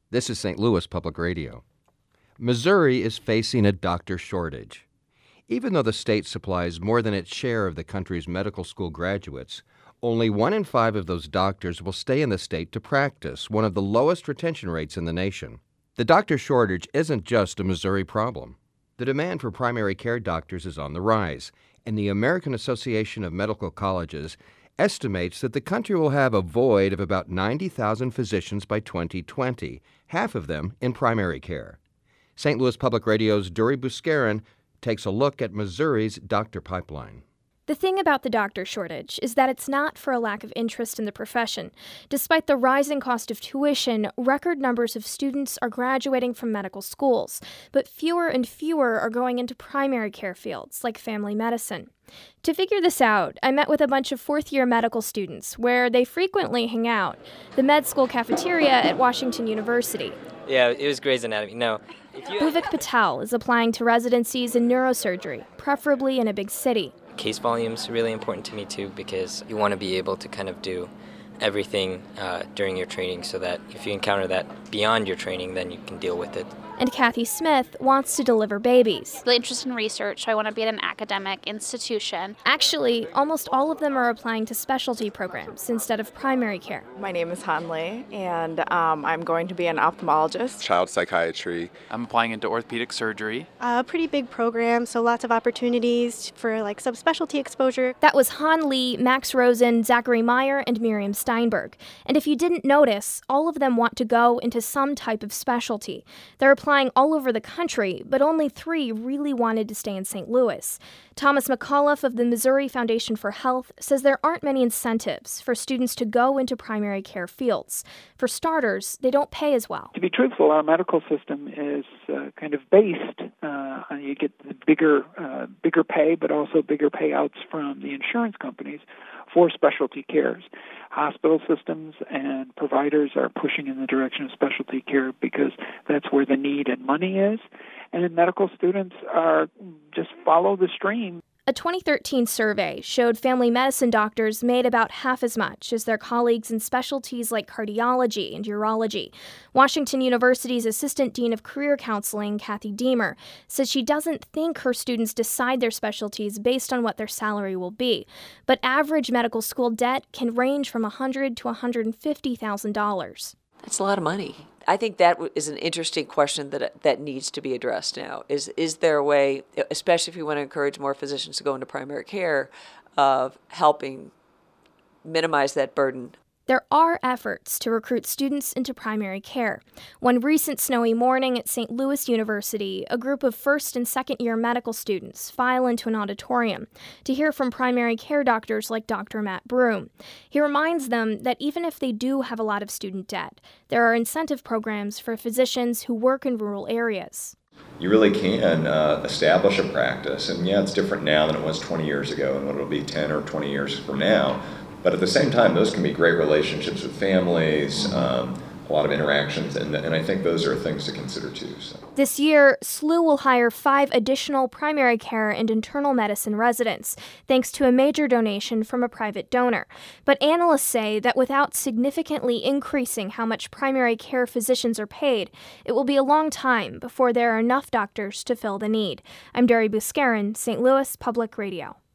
This is St. Louis Public Radio. Missouri is facing a doctor shortage. Even though the state supplies more than its share of the country's medical school graduates, only 1 in 5 of those doctors will stay in the state to practice, one of the lowest retention rates in the nation. The doctor shortage isn't just a Missouri problem. The demand for primary care doctors is on the rise, and the American Association of Medical Colleges estimates that the country will have a void of about 90,000 physicians by 2020, half of them in primary care. St. Louis Public Radio's Duri Buscarin takes a look at Missouri's doctor pipeline. The thing about the doctor shortage is that it's not for a lack of interest in the profession. Despite the rising cost of tuition, record numbers of students are graduating from medical schools, but fewer and fewer are going into primary care fields like family medicine. To figure this out, I met with a bunch of fourth-year medical students where they frequently hang out, the med school cafeteria at Washington University. Yeah, it was Grey's Anatomy. No. Bhuvik Patel is applying to residencies in neurosurgery, preferably in a big city. Case volume is really important to me too, because you want to be able to kind of do everything during your training so that if you encounter that beyond your training, then you can deal with it. And Kathy Smith wants to deliver babies. The interest in research, I want to be at an academic institution. Actually, almost all of them are applying to specialty programs instead of primary care. My name is Han Lee, and I'm going to be an ophthalmologist. Child psychiatry. I'm applying into orthopedic surgery. A pretty big program, so lots of opportunities for like subspecialty exposure. That was Han Lee, Max Rosen, Zachary Meyer, and Miriam Steinberg. And if you didn't notice, all of them want to go into some type of specialty. They're applying all over the country, but only 3 really wanted to stay in St. Louis. Thomas McAuliffe of the Missouri Foundation for Health says there aren't many incentives for students to go into primary care fields. For starters, they don't pay as well. To be truthful, our medical system is kind of based on you get the bigger pay, but also bigger payouts from the insurance companies for specialty cares. Hospital systems and providers are pushing in the direction of specialty care because that's where the need and money is. And medical students are just follow the stream. A 2013 survey showed family medicine doctors made about half as much as their colleagues in specialties like cardiology and urology. Washington University's Assistant Dean of Career Counseling, Kathy Deemer, says she doesn't think her students decide their specialties based on what their salary will be. But average medical school debt can range from $100,000 to $150,000. That's a lot of money. I think that is an interesting question that needs to be addressed now. Is there a way, especially if we want to encourage more physicians to go into primary care, of helping minimize that burden? There are efforts to recruit students into primary care. One recent snowy morning at St. Louis University, a group of first and second-year medical students file into an auditorium to hear from primary care doctors like Dr. Matt Broom. He reminds them that even if they do have a lot of student debt, there are incentive programs for physicians who work in rural areas. You really can establish a practice, and yeah, it's different now than it was 20 years ago and what it'll be 10 or 20 years from now. But at the same time, those can be great relationships with families, a lot of interactions, and I think those are things to consider too. So. This year, SLU will hire 5 additional primary care and internal medicine residents, thanks to a major donation from a private donor. But analysts say that without significantly increasing how much primary care physicians are paid, it will be a long time before there are enough doctors to fill the need. I'm Duri Buscarin, St. Louis Public Radio.